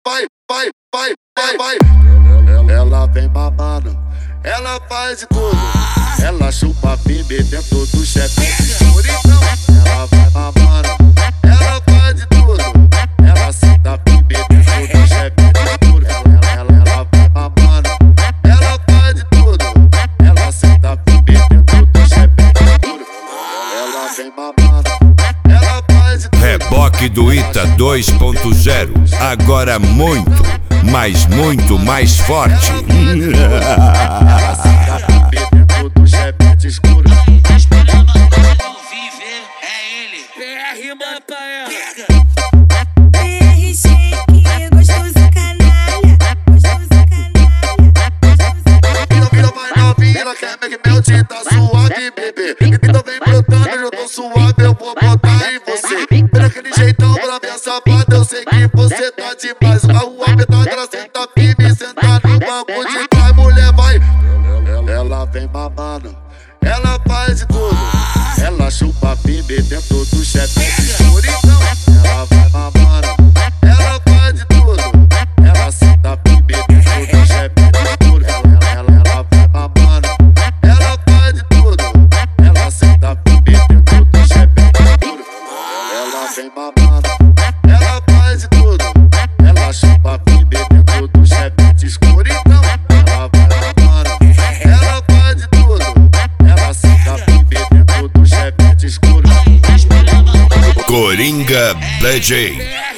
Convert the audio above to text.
vai. Ela vem babando, ela faz de tudo. Ela chupa firme dentro do chefe escuro. Então ela vai babando, ela faz de tudo. Ela senta firme dentro do chefe escuro. Ela vai babando, ela faz de tudo. Ela senta firme dentro do chefe escuro. Ela vem babando, ela faz de tudo. Reboque do Ita 2.0, agora muito mais forte. Ela senta firme dentro do chefe escuro. Viver é ele. PR mata ela. PR Shake, gostoso canalha. Gostoso canalha. Vira vai novinha, ela quer make melt, tá suave, bebê. Então vem brotando, eu tô suave, eu vou botar em você. Pera aquele jeitão pra minha safada, eu sei que você tá demais. A rua petada, ela senta firme, senta no banco de trás, mulher vai. Ela vem babando, ela faz de tudo. Ela chupa firme dentro do chefe escuro. Então ela vai babando, ela faz de tudo. Ela senta firme dentro do chefe escuro. Ela vai babando, ela faz de tudo. Ela senta firme dentro do chefe escuro. Ela vem babando, ela faz de tudo. Ela chupa firme dentro do chefe escuro. Então ela vai babando, ela faz de tudo. Ela senta firme dentro do chefe escuro. Coringa DJ.